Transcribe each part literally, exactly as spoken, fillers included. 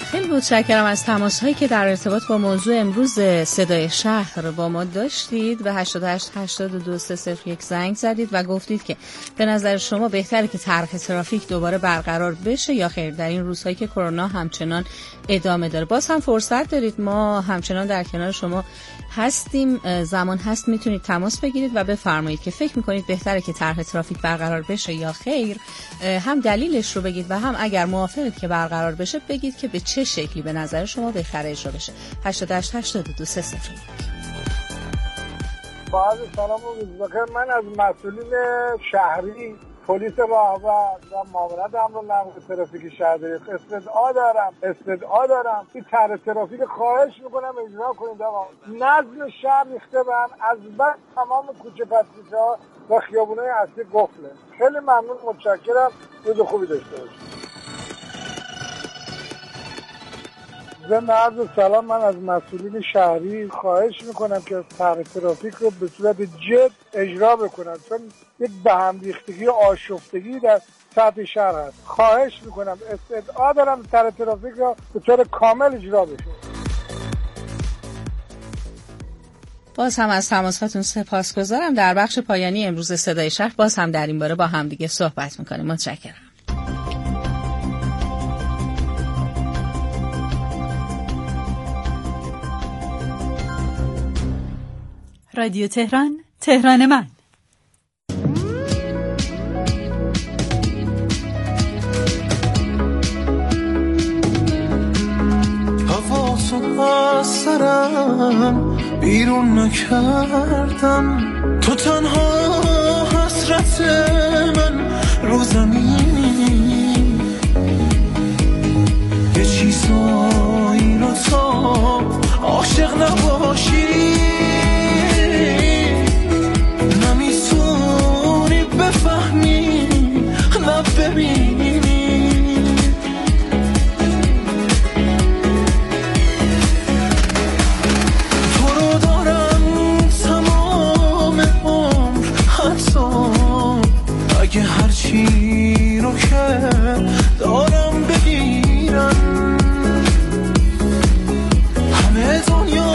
خیلی متشکرم از تماس‌هایی که در ارتباط با موضوع امروز صدای شهر با ما داشتید و هشتاد و هشت هشتاد و دو سه صفر یک زنگ زدید و گفتید که به نظر شما بهتره که طرح ترافیک دوباره برقرار بشه یا خیر در این روزهایی که کرونا همچنان ادامه داره. باز هم فرصت دارید، ما همچنان در کنار شما هستیم، زمان هست میتونید تماس بگیرید و بفرمایید که فکر میکنید بهتره که طرح ترافیک برقرار بشه یا خیر. هم دلیلش رو بگید و هم اگر موافقید که برقرار بشه بگید که به چه شکلی به نظر شما بهتره اجرا بشه. هشتاد و هشت هشتاد و دو سه صفر یک. با عرض سلام و روز بخیر. من از مسئولین شهری پلیس راهور و معاونت امر و نقل ترافیک شهرداری استدعا دارم استدعا دارم این طرح ترافیک خواهش میکنم اجرا کنید. آقا نظم شهر ریخته به هم، از بس تمام کوچه پس‌کوچه‌ها و خیابونای اصلی قفله. خیلی ممنون، متشکرم، روز خوبی داشته باشید. ضمن عرض سلام، من از مسئولین شهری خواهش میکنم که طرح ترافیک رو به صورت جد اجرا بکنن، چون یک به هم ریختگی و آشفتگی در سطح شهر هست. خواهش میکنم، استدعا دارم طرح ترافیک رو به طور کامل اجرا بشه. باز هم از تماساتون سپاسگزارم. در بخش پایانی امروز صدای شهر باز هم در این باره با هم دیگه صحبت میکنیم. متشکرم. رادیو تهران، تهران من. حواسو از سرم بیرون نکردم، تو تنها حسرت من رو زمینی، یه چیزایی رو تا عاشق نباشی نمیتونی بفهمی نه ببینی. تو رو دارم تمام عمر، حتی اگه هرچی رو که دارم بگیرم، همه دنیا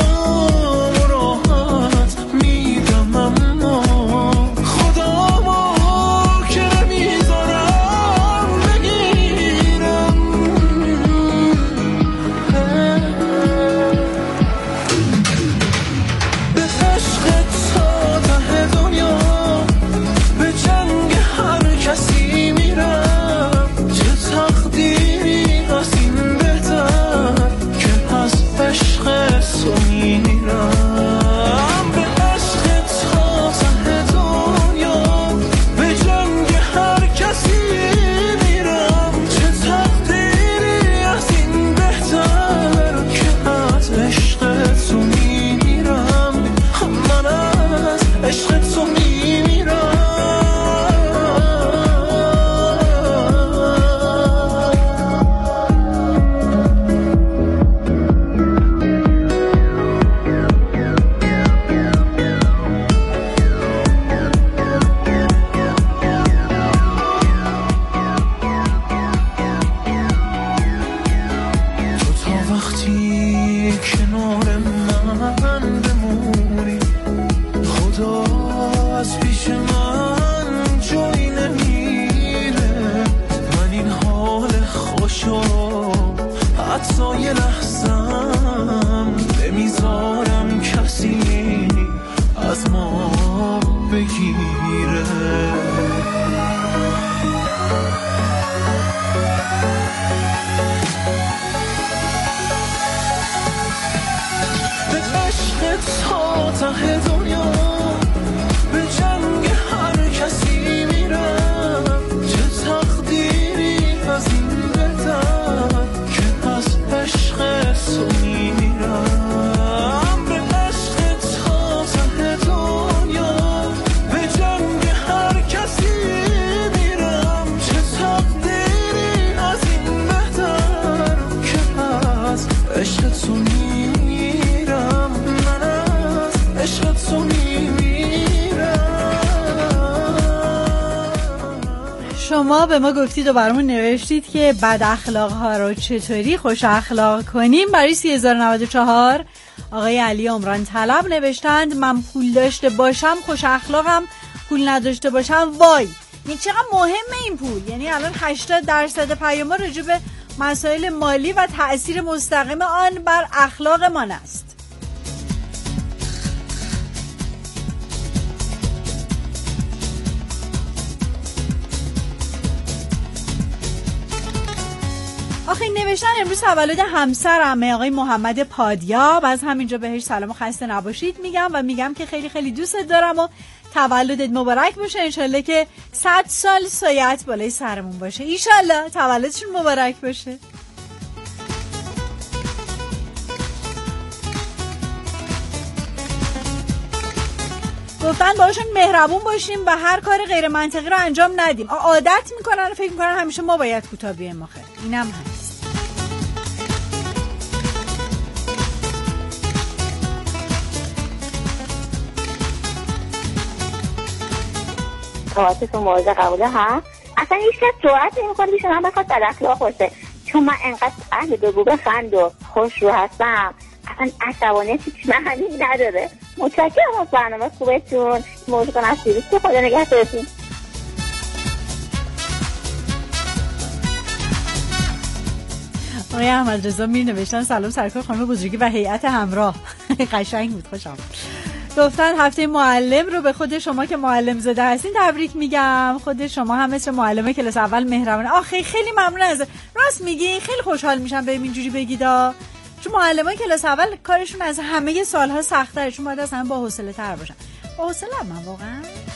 شما به ما گفتید و برامون نوشتید که بد اخلاق ها رو چطوری خوش اخلاق کنیم. برای سی هزار و نود و چهار آقای علی عمران طلب نوشتند من پول داشته باشم خوش اخلاقم، پول نداشته باشم وای. این چقدر مهمه این پول. یعنی الان هشتاد درصد پیام راجع به مسائل مالی و تأثیر مستقیم آن بر اخلاق ما است. آخه نوشتن امروز تولد همسرمه آقای محمد پادیاب، از همینجا بهش سلام و خسته نباشید میگم و میگم که خیلی خیلی دوستت دارم و تولدت مبارک باشه. انشالله که صد سال سایت بالای سرمون باشه. ایشالله تولدشون مبارک باشه. گفتن باشون مهربون باشیم و هر کار غیر منطقی رو انجام ندیم. عادت میکنن و فکر میکنن همیشه ما باید کوتاه بیایم آخر. اینم هست. تواتتون مورد قبوله ها؟ اصلا هیچ کس جرأت نمیکنه پیش من بخواد بد اخلاق باشه، چون من انقدر اهل بگو بخند و خوش رو هستم. اصلا عصبانیت هیچ معنی نداره. متشکرم از برنامه خوبتون. موضوع کنم سیریز که خدا نگهدارتون. آقای احمد رضا می نوشتن سلام سرکار خانم بزرگی و هیئت همراه. قشنگ بود، خوشم. گفتن هفته معلم رو به خود شما که معلم زاده هستین تبریک میگم. خود شما هم مثل معلم کلاس اول مهربانه. آخه خیلی ممنون از راست میگی. خیلی خوشحال میشم به اینجوری بگیدا، چون معلمان کلاس اول کارشون از همه سالها سخت‌تره، چون باید از همه با حوصله تر باشن. با حوصله من واقعا.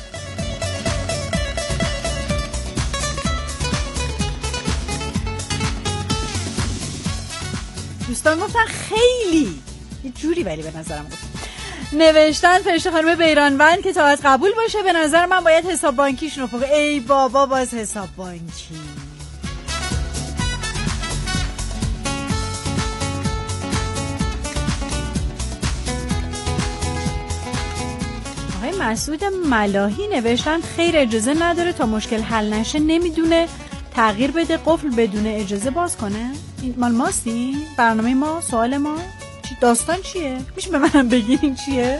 دوستان گفتن خیلی یه جوری ولی به نظرم گفتن. نوشتن فرشته خانم بیرانوند که تا از قبول باشه به نظر من باید حساب بانکیشون رو بگه. ای بابا باز حساب بانکی. آقای مسعود ملاحی نوشتن خیر اجازه نداره تا مشکل حل نشه نمیدونه تغییر بده قفل بدون اجازه باز کنه. این مال ماستی؟ برنامه ما؟ سوال ما؟ داستان چیه؟ میشه به منم بگین این چیه؟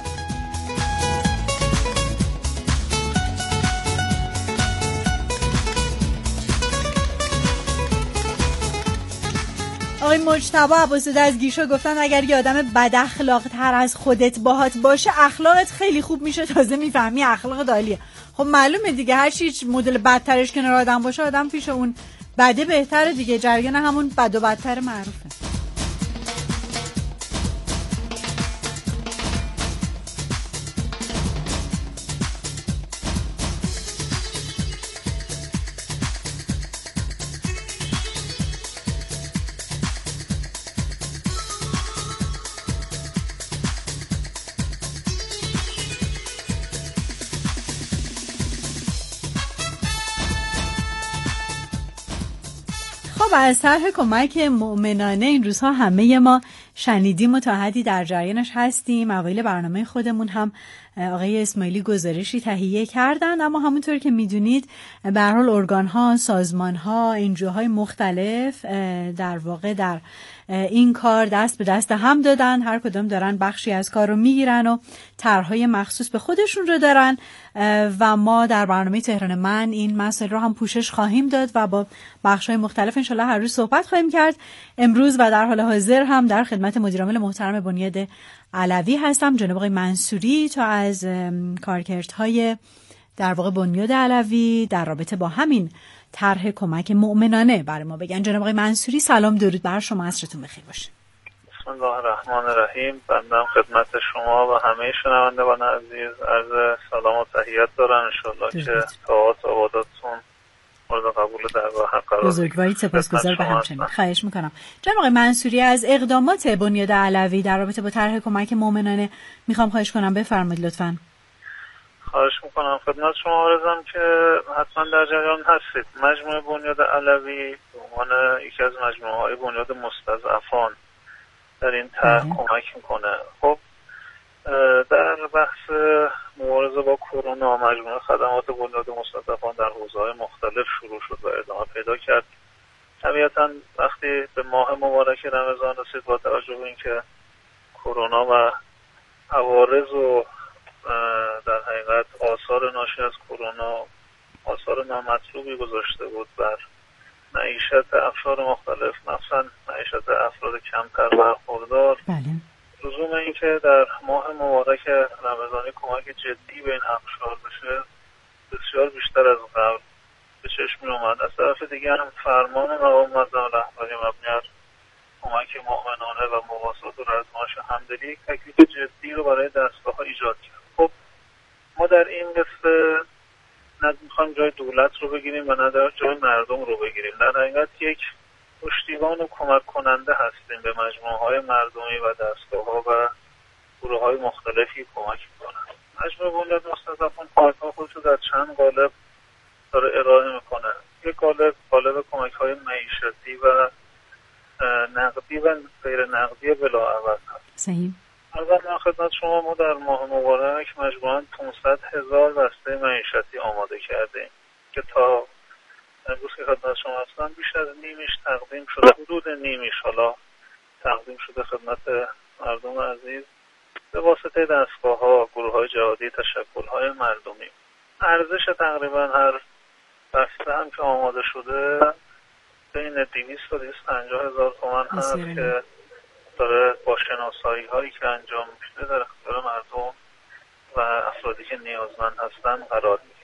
آقای مجتبی عباس‌زاده از گیشا گفتن اگر یه آدم بد اخلاق تر از خودت باهات باشه اخلاقت خیلی خوب میشه، تازه میفهمی اخلاق دالیه. خب معلومه دیگه هر چی مدل بدترش کنار آدم باشه آدم پیش اون بده بهتره دیگه. جریان همون بد و بدتر معروفه. از طرح کمک مؤمنانه این روزها همه ما شنیدیم و تا حدی در جریانش هستیم. اوایل برنامه خودمون هم آقای اسماعیلی گزارشی تهیه کردن، اما همونطور که میدونید به هر حال ارگان‌ها، سازمان‌ها، انجوهای مختلف در واقع در این کار دست به دست هم دادن. هر کدام دارن بخشی از کار رو میگیرن و طرح‌های مخصوص به خودشون رو دارن و ما در برنامه تهران من این مسئله رو هم پوشش خواهیم داد و با بخش‌های مختلف انشالله هر روز صحبت خواهیم کرد. امروز و در حال حاضر هم در خدمت مدیرعامل محترم بنیاد علوی هستم، جناب آقای منصوری، تا از کارکردهای در واقع بنیاد علوی در رابطه با همین طرح کمک مؤمنانه برای ما بگن. جناب آقای منصوری سلام، درود بر شما، عصرتون بخیر باشه. بسم الله الرحمن الرحیم. بنده خدمت شما و همه شنوندگان عزیز عرض سلام و تحیت دارم. انشالله که طاعات و عباداتتون مورد قبول درگاه حق قرار بگیره. بزرگواری سپاسگزار به همچنین. خواهش میکنم. جناب آقای منصوری، از اقدامات بنیاد علوی در رابطه با طرح کمک مؤمنانه میخوام خواهش کنم بفرمایید لطفاً. خواهش میکنم. خدمت شما عرضم که حتما در جریان هستید. مجموعه بنیاد علوی به عنوان یکی از مجموعه های بنیاد مستضعفان در این طرح کمک میکنه. خب در بحث مبارزه با کرونا مجموعه خدمات بنیاد مستضعفان در حوزه‌های مختلف شروع شد و ادامه پیدا کرد. طبیعتاً وقتی به ماه مبارک رمضان رسید با توجه به اینکه کرونا و عوارض و در حقیقت آثار ناشی از کرونا آثار نامطلوبی گذاشته بود بر معیشت افراد مختلف، مخصوصاً معیشت افراد کمتر برخوردار، بله. لزوم این که در ماه مبارک رمضانی کمک جدی به این اقشار بشه بسیار بیشتر از قبل به چشم می اومد. از طرف دیگه هم فرمان مقام معظم رهبری مبنی بر کمک مؤمنانه و مواسات و رزمایش همدلی یک تکلیف جدی رو برای دستگاه‌ها ایجاد کرد. خب ما در این قصه نه میخوایم جای دولت رو بگیریم و نه در جای مردم رو بگیریم. در حقیقت یک پشتیبان و کمک کننده هستیم به مجموعه های مردمی و دستگاه ها و گروه های مختلفی کمک میکنن. مجموعه بنیاد مستضعفان کمک ها خودش رو در چند قالب داره ارائه میکنه. یک قالب قالب کمک های معیشتی و نقدی و غیر نقدی بلاعوض هست. صحیح. اول من خدمت شما ما در ماه مبارک مجموعاً پانصد هزار دسته معیشتی آماده کردیم که تا امروز که خدمت شما هستم بیش از نیمیش تقدیم شده، حدود نیمیش حالا تقدیم شده خدمت مردم عزیز به واسطه دستگاه ها، گروه های جهادی، تشکل های مردمی. ارزش تقریبا هر بسته هم که آماده شده بین دویست تا دویست و پنجاه هزار تومان هست که داره با شناسایی هایی که انجام میشه در اختیار مردم و افرادی که نیازمند هستن قرار میگیره.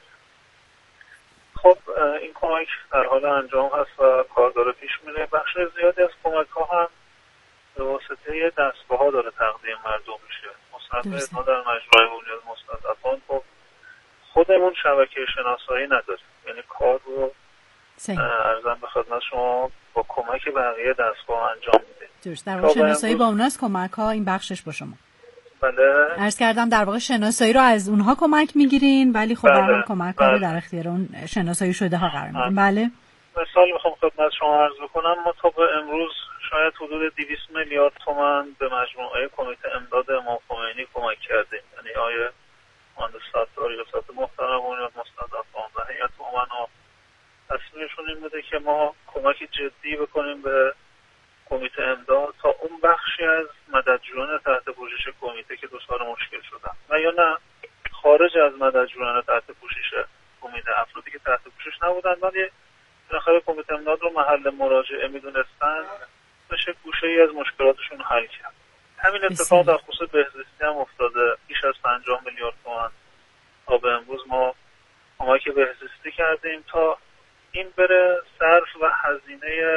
خب این کمک در حال انجام هست و کار داره پیش میره. بخش زیادی از کمک ها هم به واسطه دستگاه ها داره تقدیم مردم میشه. مثلا ما در مجموعه بنیاد مستضعفان خب خودمون شبکه شناسایی نداریم، یعنی کار رو عرضم به خدمت شما با کمک بقیه دستگاه انجام میده. درست. در واقع شناسایی با اوناست کمک ها، این بخشش با شما. بله. عرض کردم در واقع شناسایی رو از اونها کمک میگیرین ولی خب در واقع کمک ها رو در اختیار اون شناسایی شده ها قرار میدین. بله. مثال میخوام خدمت شما عرض بکنم، ما تا به امروز شاید حدود دویست میلیارد تومان به مجموعه کمیته امداد امام خمینی کمک کردیم. یعنی آیه مهندس ستار ریاست محترم بنیاد مستضعفان و هیئت امنا تصمیمشون این بوده که ما کمک جدی بکنیم به کمیته امداد تا اون بخشی از مددجویان تحت پوشش کمیته که دچار مشکل شدن و یا نه خارج از مددجویان تحت پوشش کمیته، افرادی که تحت پوشش نبودن ولی بالاخره کمیته امداد رو محل مراجعه میدونستن، بشه گوشه‌ای از مشکلاتشون حل کرد. همین اتفاق در خصوص بهزیستی هم افتاده. بیش از پنجاه میلیارد تومان تا به امروز ما کمک بهزیستی کردیم تا این بره صرف و هزینه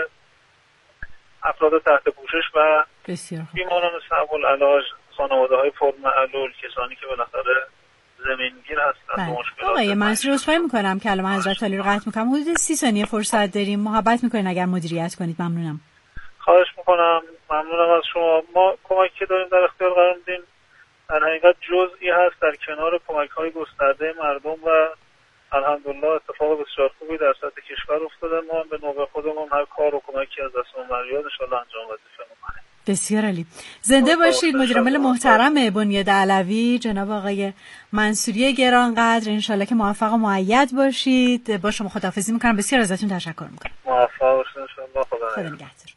افراد تحت پوشش و بیماران صعب العلاج، خانواده های پرمعلول، کسانی که بالاخره زمینگیر هستن. مشکلات آقای منصور عذرخواهی میکنم کلام حضرت عالی رو قطع میکنم. حدود سی ثانیه فرصت داریم، محبت میکنین اگر مدیریت کنید ممنونم. خواهش میکنم، ممنونم از شما. ما کمکی که داریم در اختیار قرار میدیم در حقیقت جزئی هست در کنار کمک های گسترده مردم و الحمدلله اتفاق بسیار خوبی در سطح کشور افتاده. ما به نوبه خودمون هر کار و کمکی از دستمون برمیاد ان شاءالله انجام وظیفه میکنیم. بسیار عالی. زنده باشید. مدیر عامل محترم بنیاد علوی جناب آقای منصوری گرانقدر، ان شاءالله که موفق و مؤید باشید. با شما خداحافظی میکنم. بسیار ازتون تشکر میکنم. موفق باشید ان شاءالله. خدا خدا نگهدار.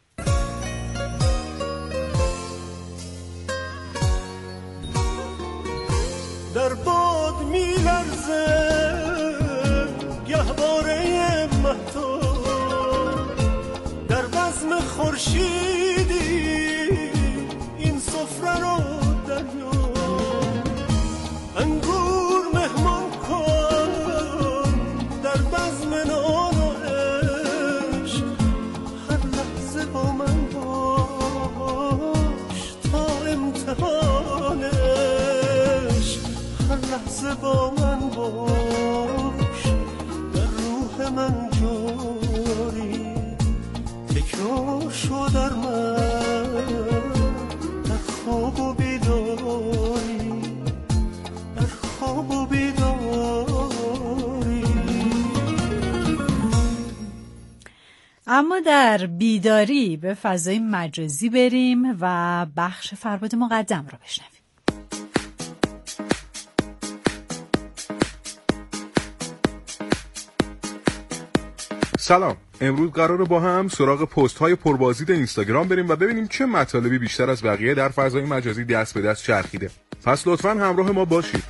در باد میلرزه گهواره مهتاب، در بزم خورشیدی این سفره رو دریاب، انگور مهمان کن در بزم نان و عشق، هر لحظه با من باش تا امتحانش، هر لحظه با من باش در روح من جاری، تکرار شو در من در خواب و بیداری، در خواب و بیداری. اما در بیداری به فضای مجازی بریم و بخش فرباد مقدم رو بشنویم. سلام، امروز قراره با هم سراغ پست های پربازدید اینستاگرام بریم و ببینیم چه مطالبی بیشتر از بقیه در فضای مجازی دست به دست چرخیده. پس لطفاً همراه ما باشید.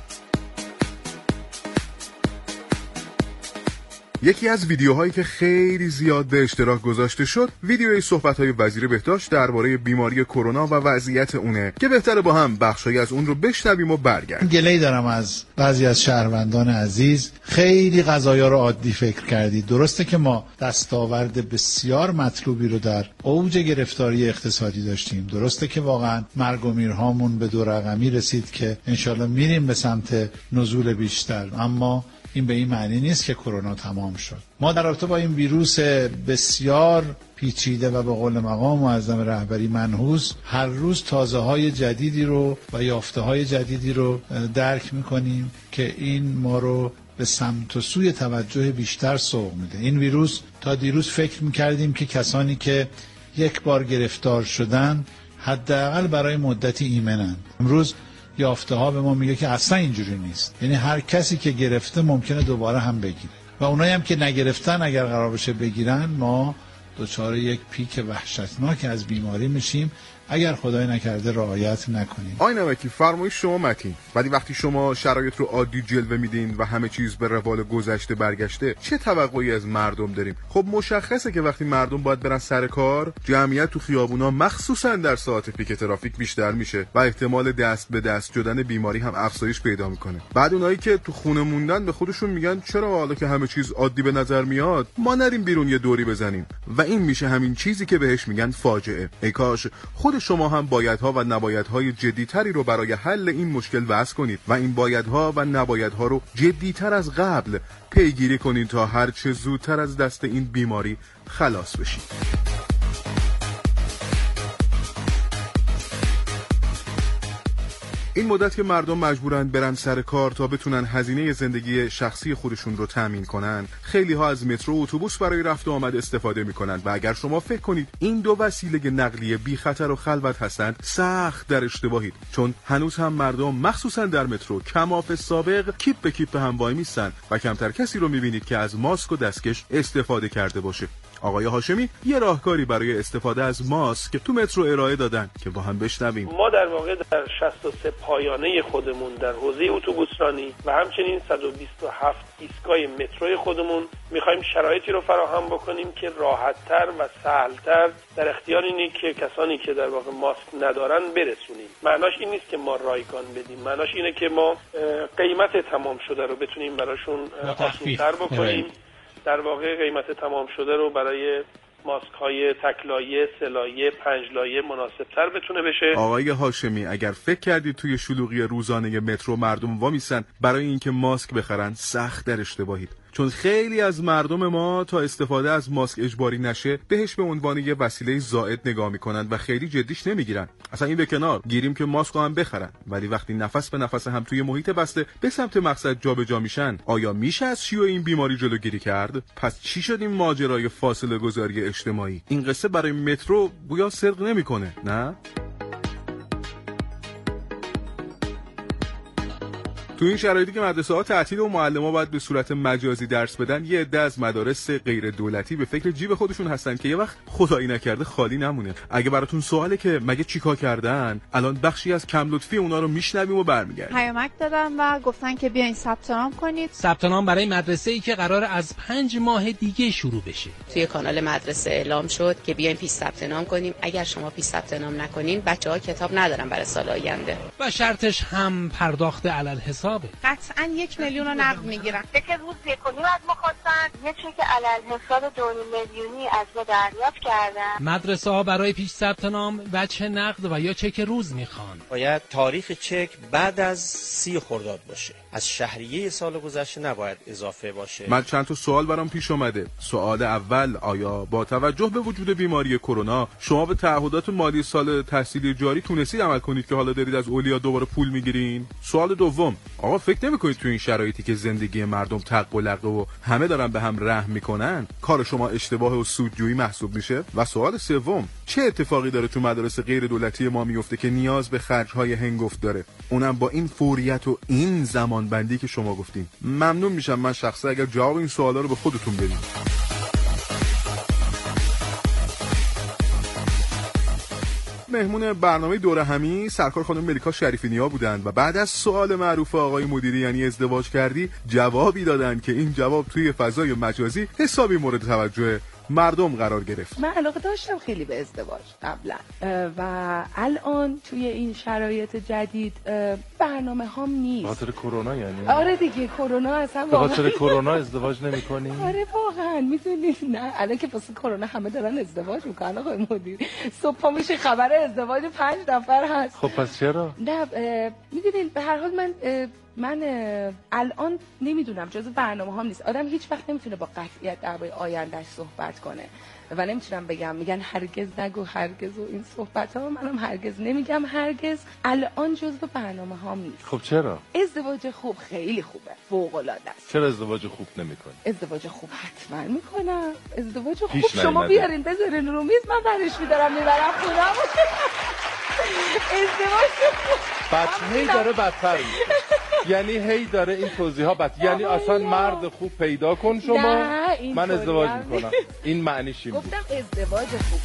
یکی از ویدیوهایی که خیلی زیاد به اشتراک گذاشته شد، ویدیوی صحبت‌های وزیر بهداشت درباره بیماری کرونا و وضعیت اونه که بهتره با هم بخشایی از اون رو بشنویم و برگردیم. گله‌ای دارم از بعضی از شهروندان عزیز، خیلی قضایا رو عادی فکر کردید. درسته که ما دستاورد بسیار مطلوبی رو در اوج گرفتاری اقتصادی داشتیم، درسته که واقعا مرگ و میرهامون به دو رقمی رسید که انشالله میریم به سمت نزول بیشتر، اما این به این معنی نیست که کرونا تمام شد. ما در رابطه با این ویروس بسیار پیچیده و به قول مقام معظم رهبری منحوس هر روز تازه های جدیدی رو و یافته های جدیدی رو درک میکنیم که این ما رو به سمت و سوی توجه بیشتر سوق میده. این ویروس تا دیروز فکر میکردیم که کسانی که یک بار گرفتار شدن حداقل برای مدتی ایمنند. امروز یافته ها به ما میگه که اصلا اینجوری نیست، یعنی هر کسی که گرفته ممکنه دوباره هم بگیره و اونایی هم که نگرفتن اگر قرار بشه بگیرن ما دچار یک پیک وحشتناک از بیماری میشیم اگر خدای نکرده رعایت نکنیم. آی نمکی، فرمایش شما متین، ولی وقتی شما شرایط رو عادی جلوه میدین و همه چیز به روال گذشته برگشته، چه توقعی از مردم داریم؟ خب مشخصه که وقتی مردم باید برن سر کار، جمعیت تو خیابونا مخصوصا در ساعت پیک ترافیک بیشتر میشه و احتمال دست به دست شدن بیماری هم افزایش پیدا میکنه. بعد اونایی که تو خونه موندن به خودشون میگن چرا حالا که همه چیز عادی به نظر میاد ما نریم بیرون یه دوری بزنیم، و این میشه همین چیزی که بهش میگن فاجعه. ای کاش خود شما هم بایدها و نبایدهای جدیتری رو برای حل این مشکل وضع کنید و این بایدها و نبایدها رو جدیتر از قبل پیگیری کنید تا هر چه زودتر از دست این بیماری خلاص بشید. این مدت که مردم مجبورن برن سر کار تا بتونن هزینه زندگی شخصی خودشون رو تامین کنن، خیلی ها از مترو و اتوبوس برای رفت و آمد استفاده میکنن و اگر شما فکر کنید این دو وسیله نقلیه بی خطر و خلوت هستند، سخت در اشتباهید، چون هنوز هم مردم مخصوصا در مترو کماف سابق کیپ به کیپ هم وای میستن و کمتر کسی رو میبینید که از ماسک و دستکش استفاده کرده باشه. آقای هاشمی یه راهکاری برای استفاده از ماسک تو مترو ارائه دادن که با هم بشنویم. ما در واقع در شصت و سه پایانه خودمون در حوزه اتوبوسرانی و همچنین صد و بیست و هفت ایستگاه متروی خودمون میخوایم شرایطی رو فراهم بکنیم که راحت‌تر و سهل‌تر در اختیار اینه که کسانی که در واقع ماسک ندارن برسونیم. معناش این نیست که ما رایگان بدیم، معناش اینه که ما قیمت تمام شده رو بتونیم براشون آسان‌تر بکنیم. در واقع قیمت تمام شده رو برای ماسک های تکلایه، سلایه، پنجلایه مناسب تر بتونه بشه. آقای هاشمی، اگر فکر کردید توی شلوغی روزانه مترو مردم وامیستن برای اینکه ماسک بخرن، سخت در اشتباهید، چون خیلی از مردم ما تا استفاده از ماسک اجباری نشه بهش به عنوان یه وسیله زائد نگاه میکنن و خیلی جدیش نمیگیرن. اصلا این به کنار، گیریم که ماسک هم بخرن، ولی وقتی نفس به نفس هم توی محیط بسته به سمت مقصد جابجا میشن، آیا میشه از شیوع این بیماری جلوگیری کرد؟ پس چی شد این ماجرای فاصله گذاری اجتماعی؟ این قصه برای مترو گویا صدق نمیکنه، نه؟ تو این شرایطی که مدرسه ها تعطیل و معلم‌ها باید به صورت مجازی درس بدن، یه عده از مدارس غیر دولتی به فکر جیب خودشون هستن که یه وقت خدایی نکرده خالی نمونه. اگه براتون سواله که مگه چیکار کردن، الان بخشی از کم لطفی اونا رو میشنویم و برمیگردیم. پیامک دادن و گفتن که بیاین ثبت نام کنید. ثبت نام برای مدرسه‌ای که قرار از پنج ماه دیگه شروع بشه. توی کانال مدرسه اعلام شد که بیاین پیش ثبت نام کنیم. اگر شما پیش ثبت نام نکنین، بچه‌ها کتاب ندارن برای سال آینده. و شرطش هم پرداخت علل حسابه. قطعاً یک میلیون رو نقد میگیرن. چک روز یک و نیم از ما خواستن، یه چک علل حساب دو میلیونی از ما دریافت کردن. مدرسه ها برای پیش ثبت نام وجه نقد و یا چک روز میخوان. باید تاریخ چک بعد از سی خرداد باشه، از شهریه سال گذشته نباید اضافه باشه. من چند تا سوال برام پیش اومده. سوال اول، آیا با توجه به وجود بیماری کرونا شما به تعهدات مالی سال تحصیلی جاری تونستید عمل کنید که حالا دارید از اولیا دوباره پول میگیرین؟ سوال دوم، آقا فکر نمی‌کنید تو این شرایطی که زندگی مردم تق و لقه و همه دارن به هم رحم میکنن کار شما اشتباه و سودجویی محسوب میشه؟ و سوال سوم، چه اتفاقی داره تو مدارس غیر دولتی ما میفته که نیاز به خرج‌های هنگفت داره، اونم با این فوریت و این زمان بندی که شما گفتین؟ ممنون میشم من شخصا اگر جواب این سوالا رو به خودتون بدید. مهمون برنامه دوره همی سرکار خانم ملیکا شریفی نیا بودند و بعد از سوال معروف آقای مدیری یعنی ازدواج کردی جوابی دادن که این جواب توی فضای مجازی حسابی مورد توجه مردم قرار گرفت. من علاقه داشتم خیلی به ازدواج قبلا و الان توی این شرایط جدید برنامه هم نیست. خاطر کرونا یعنی؟ آره دیگه کرونا اصلا به خاطر کرونا ازدواج نمی‌کنی؟ آره واقعا میدونی نه الان که واسه کرونا همه دارن ازدواج میکنن آقای مدیر. صبح پا میشه خبر ازدواج پنج نفر هست. خب پس چرا؟ نه میدونین به هر حال من من الان نمیدونم جزو برنامه هم نیست. آدم هیچ وقت نمیتونه با قطعیت درباره آیندهش صحبت کنه و نمیتونم بگم میگن هرگز نگو هرگز و این صحبت ها منم هرگز نمیگم هرگز. الان جزو برنامه هم نیست. خب چرا؟ ازدواج خوب خیلی خوبه، فوق العاده است. چرا ازدواج خوب نمیکنی؟ ازدواج خوب حتما میکنم. ازدواج خوب شما بیارین بذارین رو میز من برش میدارم میبرم خونم. ازدواج خوب بدتر داره بدتر میشه. یعنی هی داره این توضیحات بد یعنی اصلا مرد خوب پیدا کن شما من ازدواج میکنم. این معنیش چی؟ گفتم ازدواج خوب.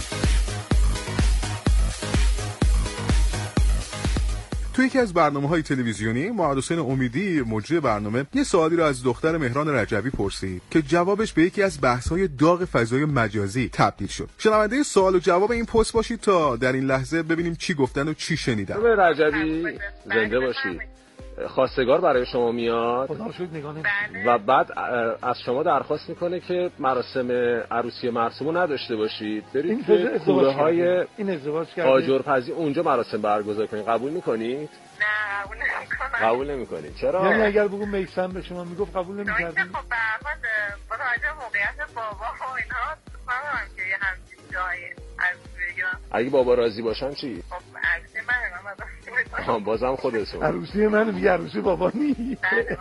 توی یکی از برنامه‌های تلویزیونی معاد حسین امیدی مجری برنامه یه سوالی رو از دختر مهران رجبی پرسید که جوابش به یکی از بحث‌های داغ فضای مجازی تبدیل شد. شنونده سوال و جواب این پست باشید تا در این لحظه ببینیم چی گفتن و چی شنیدن. خانم رجبی زنده باشید. خواستگار برای شما میاد و بعد از شما درخواست میکنه که مراسم عروسی مرسومو نداشته باشید، برید توی کوره های آجرپزی اونجا مراسم برگزار کنید. قبول میکنید؟ نه قبول نمیکنم. قبول نمیکنید. چرا؟ یعنی اگر بگم میثم به شما میگفت قبول نمیکردید؟ خب به هر حال با توجه به موقعیت بابا و اینا فهمم که یه همچین جایی عروسی بگیرم. اگه بابا راضی باشن چی؟ خب عروسی منه من آها بازم خودتون. عروسی من میگه عروسی بابا نی.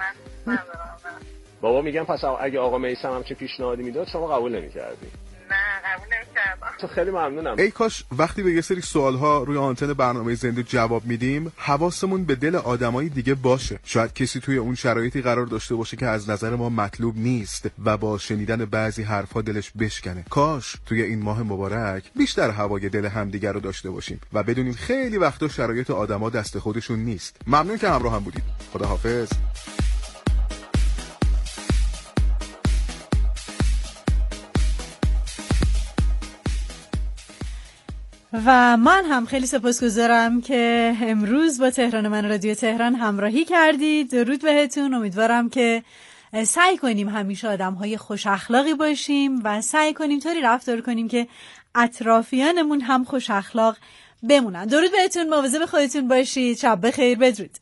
بابا میگم پس اگه آقا میثم هم چه پیشنهادی میداد شما قبول نمی‌کردید؟ نه قبول نمی‌کردم. تو خیلی ممنونم. ای کاش وقتی به یه سری سوال‌ها روی آنتن برنامه زنده جواب میدیم حواسمون به دل آدمای دیگه باشه. شاید کسی توی اون شرایطی قرار داشته باشه که از نظر ما مطلوب نیست و با شنیدن بعضی حرفا دلش بشکنه. کاش توی این ماه مبارک بیشتر هوای دل همدیگه رو داشته باشیم و بدونیم خیلی وقتا شرایط آدما دست خودشون نیست. ممنون که همراه هم بودید. خداحافظ. و من هم خیلی سپاسگزارم که امروز با تهران من رادیو تهران همراهی کردید. درود بهتون. امیدوارم که سعی کنیم همیشه آدم‌های خوش اخلاقی باشیم و سعی کنیم طوری رفتار کنیم که اطرافیانمون هم خوش اخلاق بمونن. درود بهتون. مواظب خودتون باشید. شب بخیر. بدرود.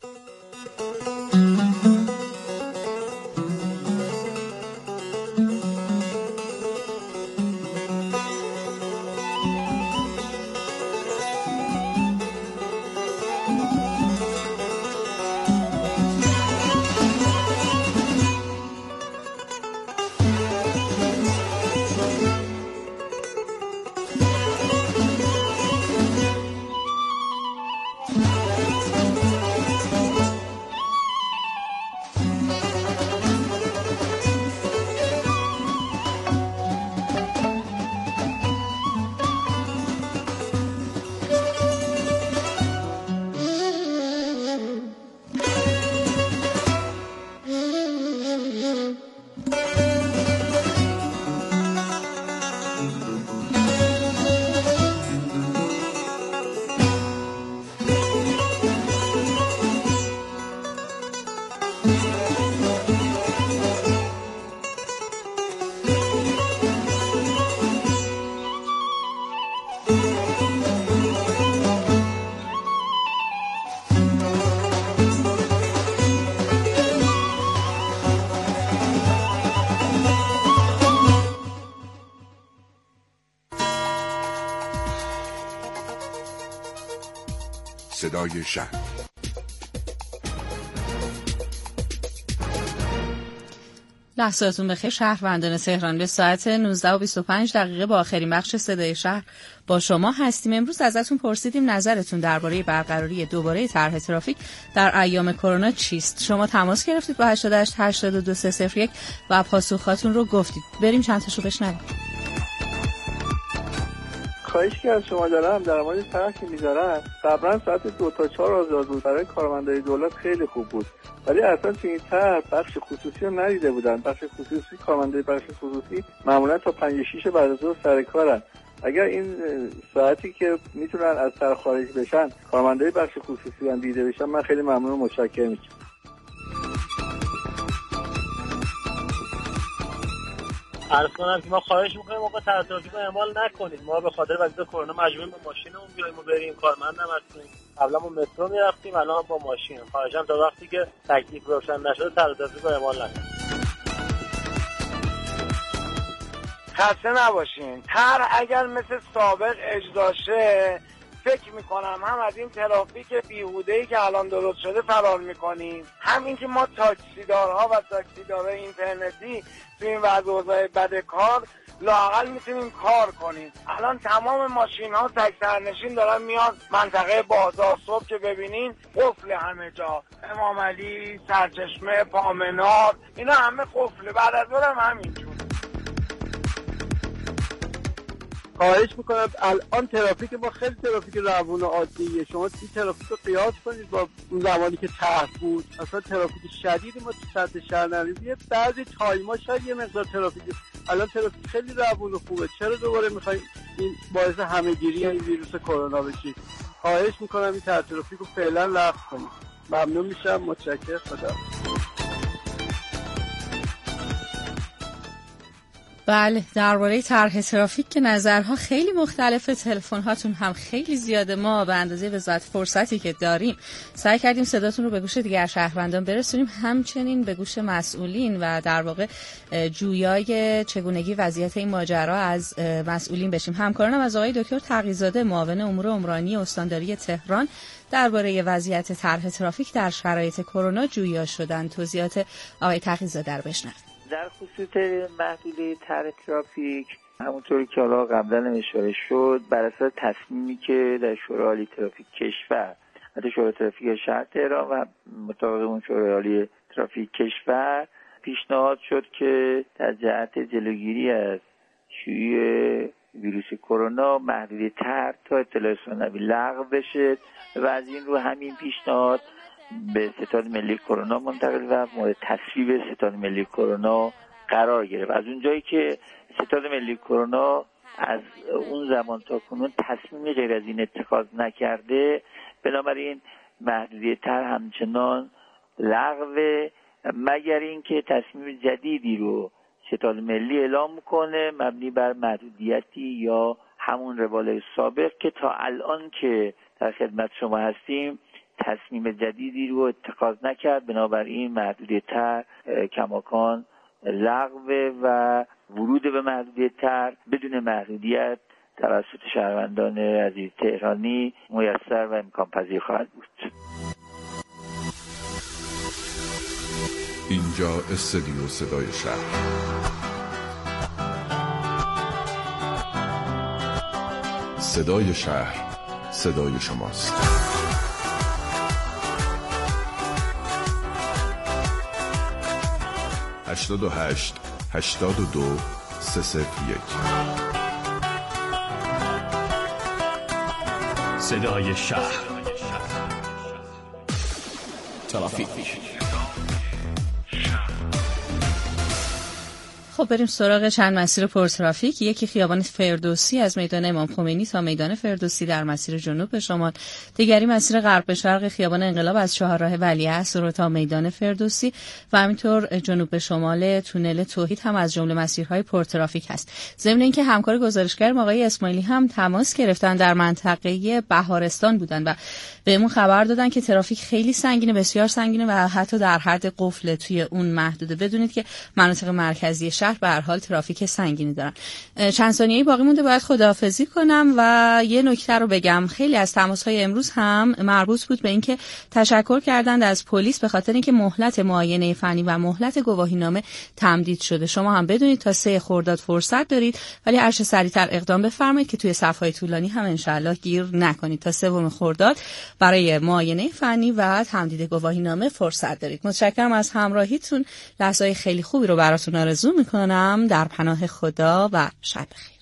صدای شهر. لحظاتون بخیر شهروندان تهران. به ساعت نوزده و بیست و پنج دقیقه با آخرین بخش صدای شهر با شما هستیم. امروز ازتون پرسیدیم نظرتون درباره برقراری دوباره طرح ترافیک در ایام کرونا چیست؟ شما تماس گرفتید با هشتاد و هشت هشتاد و دو سه صفر یک و پاسخاتون رو گفتید. بریم چند تاشو بشنویم. خواهش که از شما دارم در مورد طرح که میذارن قبلا ساعت دو تا چهار آزاد بود برای کارمندای دولت خیلی خوب بود، ولی اصلا تو این طرح بخش خصوصی رو ندیده بودن. بخش خصوصی کارمندای بخش خصوصی معمولا تا پنج شش بعد از ظهر سر کارن. اگر این ساعتی که میتونن از طرح خارج بشن کارمندای بخش خصوصی هم دیده بشن من خیلی ممنون و متشکرم میشم. عرض کنم که ما خواهش میکنیم موقع طرح ترافیک رو اعمال نکنید. ما به خاطر وضعیت کرونا مجبوریم به ماشینمون بیایم و بریم، کارمند هم هستیم. قبلا ما مترو میرفتیم، الان با ماشین. خواهشاً تا وقتی که تکلیف روشن نشده طرح ترافیک رو اعمال نکنید. خسته نباشین. طرح اگر مثل سابق اجرا شه فکر میکنم هم از این ترافیک بیهوده‌ای که الان درست شده فرار میکنیم، هم این که ما تاکسیدارها و تاکسیدارهای اینترنتی تو این وضع اوضاع بد کار لااقل میتونیم کار کنیم. الان تمام ماشین ها تک سرنشین دارن میاد منطقه بازار، صبح که ببینین قفل همه جا، امام علی، سرچشمه، پامنار، اینا همه قفله. بعد از اون هم همینجور. خواهش میکنم الان ترافیک ما خیلی ترافیک روون و عادیه. شما این ترافیک رو قیاس کنید با اون زمانی که طرح بود. اصلا ترافیک شدیدی ما تو سطح شهر نداریم. بعضی تایما شاید یه مقدار ترافیک، الان ترافیک خیلی روون و خوبه. چرا دوباره میخوایم این باعث همه‌گیری این ویروس کرونا بشیم؟ خواهش میکنم این طرح ترافیک رو فعلا لغو کنید. ممنون میشم. متشکرم. خدا. بله، درباره طرح ترافیک که نظرها خیلی مختلفه، تلفن هاتون هم خیلی زیاده. ما به اندازه وزارت فرصتی که داریم سعی کردیم صداتون رو به گوش دیگر شهروندان برسونیم، همچنین به گوش مسئولین و در واقع جویای چگونگی وضعیت این ماجرا از مسئولین بشیم. همکارانم از آقای دکتر تقی‌زاده معاون امور عمرانی استانداری تهران درباره وضعیت طرح ترافیک در شرایط کرونا جویا شدن. توضیحات آقای تقی‌زاده رو بشنوید. در خصوص محدوده طرح ترافیک همونطوری که حالا قبلا اشاره شد بر اساس تصمیمی که در شورای عالی ترافیک کشور، حتی شورای ترافیک شهر تهران و مطابق اون شورای عالی ترافیک کشور پیشنهاد شد که در جهت جلوگیری از شیوع ویروس کرونا محدوده طرح تا اطلاع ثانوی لغو بشه و از این رو همین پیشنهاد به ستاد ملی کرونا منتقل و مورد تصویب ستاد ملی کرونا قرار گرفت. از اونجایی که ستاد ملی کرونا از اون زمان تا کنون تصمیم غیر از این اتخاذ نکرده، بنابراین محدودیت طرح همچنان لغو، مگر اینکه تصمیم جدیدی رو ستاد ملی اعلام کنه مبنی بر محدودیتی یا همون روال سابق که تا الان که در خدمت شما هستیم تصمیم جدیدی رو اتخاذ نکرد. بنابراین محدودیت طرح کماکان لغو و ورود به محدودیت طرح بدون محدودیت توسط شهروندان عزیز تهرانی میسر و امکان پذیر خواهد بود. اینجا استودیو صدای شهر. صدای شهر، صدای شماست. هشتاد و هشت هشتاد و دو سه صفر یک. صدای شهر. ترافیک. خب بریم سراغ چند مسیر پرترافیک. یکی خیابان فردوسی از میدان امام خمینی تا میدان فردوسی در مسیر جنوب به شمال، دیگری مسیر غرب به شرق خیابان انقلاب از چهارراه ولیعصر تا میدان فردوسی و همینطور جنوب به شمال تونل توحید هم از جمله مسیرهای پرترافیک هست. ضمن اینکه همکار گزارشگر آقای اسماعیلی هم تماس گرفتن، در منطقه بهارستان بودن و بهمون خبر دادن که ترافیک خیلی سنگینه، بسیار سنگینه و حتی در حد قفل توی اون محدوده. بدونید که مناطق مرکزی شهر به هر حال ترافیک سنگینی دارن. چند ثانیه‌ای باقی مونده باید خداحافظی کنم و یه نکته رو بگم. خیلی از تماس‌های امروز هم مربوط بود به اینکه تشکر کردند از پلیس به خاطر اینکه مهلت معاینه فنی و مهلت گواهینامه تمدید شده. شما هم بدونید تا سه خرداد فرصت دارید، ولی هر چه سریعتر اقدام بفرمایید که توی صف‌های طولانی هم انشالله گیر نکنید. تا سوم خرداد برای معاینه فنی و تمدید گواهینامه فرصت دارید. متشکرم از همراهیتون. لحظه‌های خیلی خوبی رو براتون آرزو می‌کنم. در پناه خدا و شب بخیر.